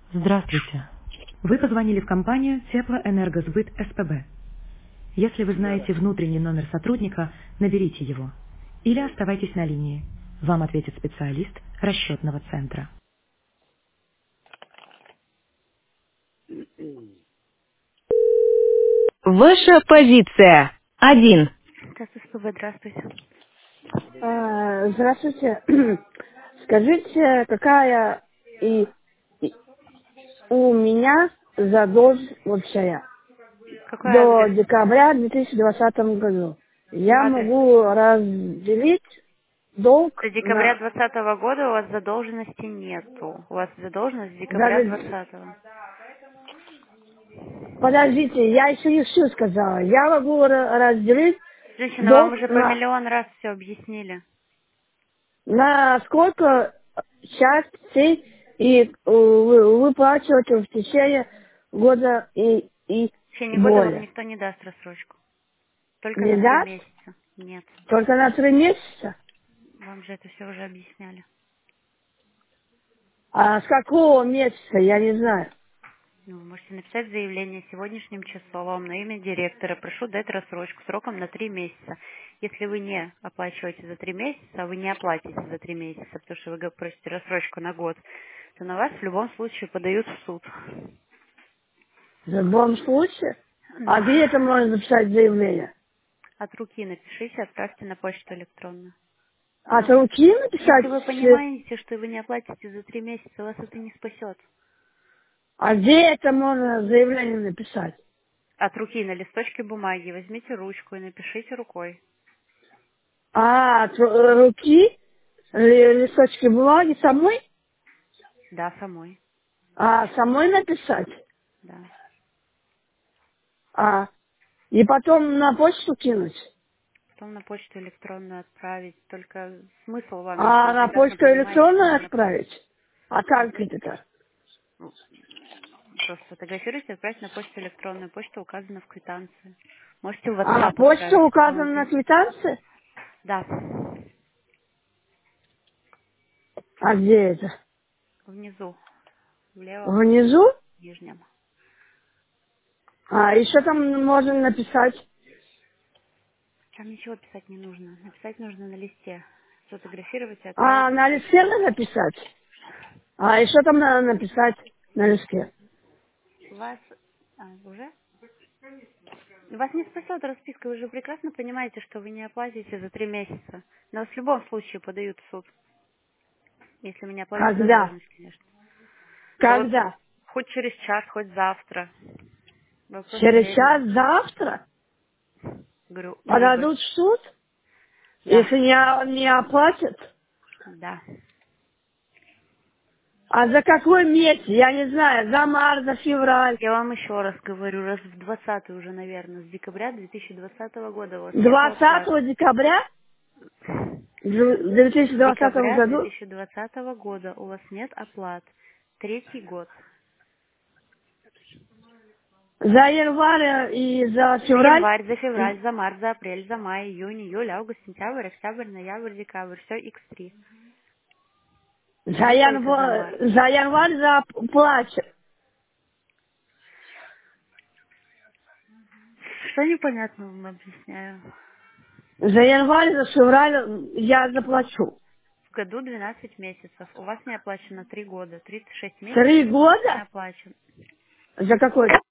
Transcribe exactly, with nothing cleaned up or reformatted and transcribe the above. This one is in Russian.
Здравствуйте. Вы позвонили в компанию Теплоэнергосбыт СПБ. Если вы знаете внутренний номер сотрудника, наберите его. Или оставайтесь на линии. Вам ответит специалист расчетного центра. Ваша позиция. Один. Это СПБ, здравствуйте. А, Здравствуйте. Скажите, какая и, и у меня задолженность вообще Какой до адрес? декабря две тысячи двадцатого году? Я Адрес. могу разделить долг До декабря на... двадцатого года у вас задолженности нету. У вас задолженность с декабря даже- двадцатого. Подождите, я еще не все сказала. Я могу ра- разделить Женщина, вам долг уже по на, миллион раз все объяснили. на сколько частей и э, вы- выплачиваете в течение года и, и В течение года вам более. никто не даст рассрочку. Только Не на три даст? месяца. Нет. Только на три месяца? Вам же это все уже объясняли. А с какого месяца, я не знаю. Ну, вы можете написать заявление сегодняшним числом на имя директора. Прошу дать рассрочку сроком на три месяца. Если вы не оплачиваете за три месяца, а вы не оплатите за три месяца, потому что вы г- просите рассрочку на год, то на вас в любом случае подают в суд. В любом случае. А где это Да. можно записать заявление? От руки напишите, отправьте на почту электронную. От Но руки если написать? вы С- понимаете, что вы не оплатите за три месяца, вас это не спасет. А где это можно заявление написать? От руки на листочке бумаги возьмите ручку и напишите рукой. А, от ру- руки, ли- листочки бумаги самой? Да, самой. А, самой написать? Да. А, и потом на почту кинуть? Потом на почту электронную отправить. Только смысл вам, если А вы на прекрасно почту понимаете, что вы электронную не оплатите. отправить? А как это? Ну, просто фотографируйте, отправьте на почту электронную. Почта указана в квитанции. Можете в А WhatsApp почта отправить, как вам указана на удобно. квитанции? Да. А где это? Внизу, в левом Внизу? нижнем. А, еще там можно написать. Там ничего писать не нужно. Написать нужно на листе. Сфотографировать и отправить А, на на почту. листке надо написать. А, еще там надо написать на листке. Вас... А, уже? Вас не спасет расписка, вы же прекрасно понимаете, что вы не оплатите за три месяца. Но вас в любом случае подают в суд, если вы не оплатите Когда? задолженность, конечно. Да вот Когда? хоть через час, хоть завтра. Вопрос Через времени. час завтра Говорю, либо... подадут в суд, Да, если не, не оплатят. да. А за какой месяц? Я не знаю, за март, за февраль. Я вам еще раз говорю, раз в двадцатый уже, наверное, с декабря две тысячи двадцатого года у вас нет оплаты. двадцатого декабря в две тысячи С двадцатом декабря году? две тысячи двадцатого года у вас нет оплат. Третий год. За январь и за За февраль? январь, за февраль, за март, за апрель, за май, июнь, июль, август, сентябрь, октябрь, ноябрь, декабрь. Все икс три. За Не только за январь, март. за январь за плачу. Что непонятно вам объясняю? За январь, за февраль я заплачу. В году двенадцать месяцев. У вас не оплачено три года. тридцать шесть месяцев Три у вас не года? оплачен. За какой